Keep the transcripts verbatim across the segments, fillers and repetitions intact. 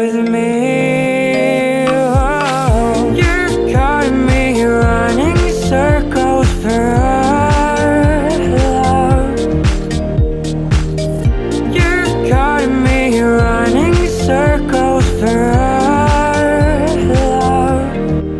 with me. Oh, you're got me running circles for our love. You're got me running circles for our love.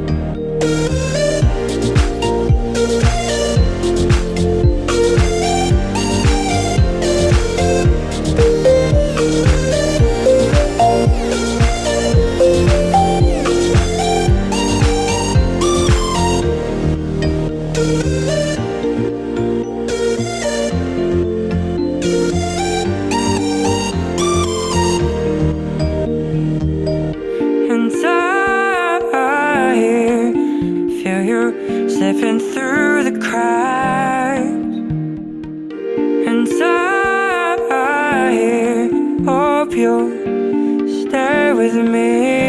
And I feel you slipping through the cracks. And I hope you'll stay with me.